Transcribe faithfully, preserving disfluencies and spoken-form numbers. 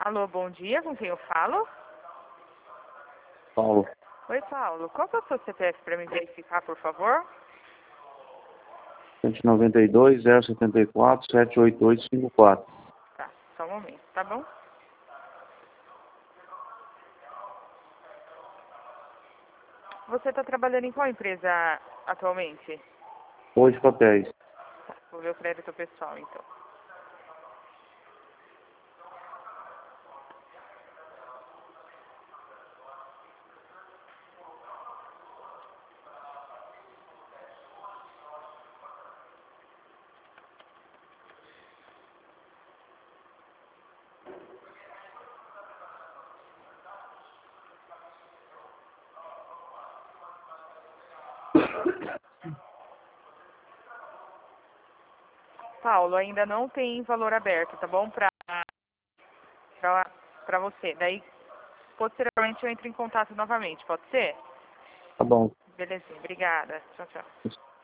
Alô, bom dia, com quem eu falo? Paulo. Oi, Paulo. Qual que é o seu C P F para me verificar, por favor? cento e noventa e dois, zero setenta e quatro, sete oito oito cinco quatro. Tá, só um momento, tá bom? Você está trabalhando em qual empresa atualmente? Hoje papéis. Vou ver o crédito pessoal, então. Paulo, ainda não tem valor aberto, tá bom? Pra, pra, pra você. Daí, posteriormente, eu entro em contato novamente, pode ser? Tá bom. Belezinha, obrigada. Tchau, tchau.